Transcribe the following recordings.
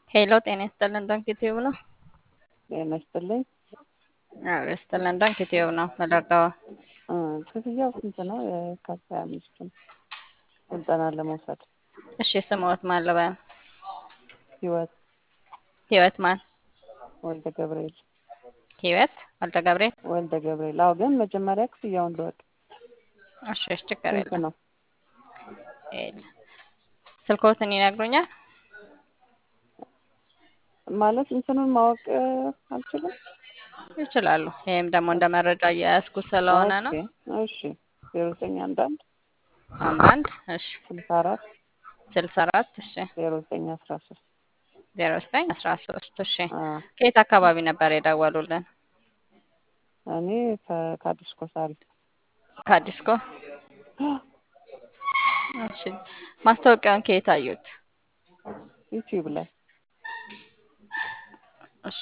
ሄሎ ጤና ይስጥልን ዶንኪ ቲዩብ ነው። ጤና ይስጥልኝ። አዎ ይስጥልን ዶንኪ ቲዩብ ነው መደርደዋ። ክፍያው ስንት ነው? የካፌ አምስቱን ስልጠና ለመውሰድ እሺ ስምዎት ማን ልበል? ህይወት ህይወት ማን? ወልደ ገብርኤል። ህይወት ወልደ ገብርኤል። ወልደ ገብርኤል። አዎ ግን መጀመሪያ ክፍያውን ልወቅ። እሺ ችግር ስንት የለም። ነው ስልክዎትን ይነግሩኛል? ማለት እንትኑን ማወቅ አልችልም። ይችላሉ። ይሄም ደግሞ እንደ መረጃ እያያዝኩ ስለሆነ ኦኬ ነው። እሺ 0911 አንዳንድ እሺ 64 64 እሺ 0913 0913 እሺ ከየት አካባቢ ነበር የደወሉልን? እኔ ከአዲስ ኮሳሪ። ከአዲስኮ። እሺ ማስታወቂያውን ከየት አዩት? ዩቲዩብ ላይ። እሺ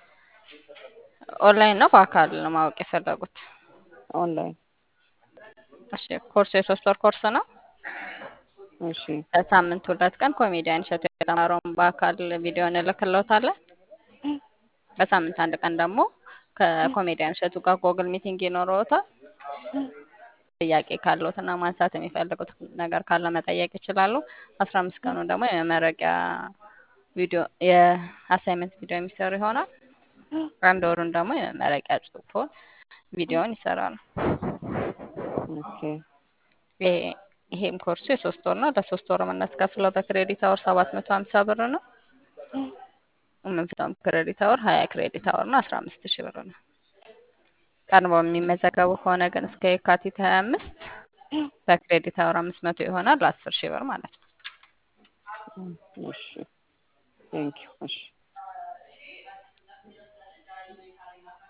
ኦንላይን ነው በአካል ነው ማወቅ የፈለጉት? ኦንላይን። እሺ ኮርሱ የሶስት ወር ኮርስ ነው። እሺ በሳምንት 2 ቀን ኮሜዲያን እሸቱ የተማረውን በአካል ቪዲዮ እንልክልዎታለን። በሳምንት 1 ቀን ደግሞ ከኮሜዲያን እሸቱ ጋር ጎግል ሚቲንግ ይኖረዎታል። ጥያቄ ካለዎት እና ማንሳት የሚፈልጉት ነገር ካለ መጠየቅ ይችላሉ። 15 ቀኑ ደግሞ የመመረቂያ ቪዲዮ የአሳይመንት ቪዲዮ የሚሰሩ ይሆናል። አንድ ወሩን ደግሞ የመመረቂያ ጽሑፎን ቪዲዮውን ይሰራሉ። ኦኬ ይሄም ኮርሱ የ3 ወር ነው። ለ3 ወር የምናስከፍለው በክሬዲት አወር 750 ብር ነው። የምንፈታውም ክሬዲት አወር 20 ክሬዲት አወር ነው 15000 ብር ነው። ቀድሞ የሚመዘገቡ ከሆነ ግን እስከ የካቲት 25 በክሬዲት አወር 500 ይሆናል 10000 ብር ማለት ነው። እሺ ቴንክ ዩ። እሺ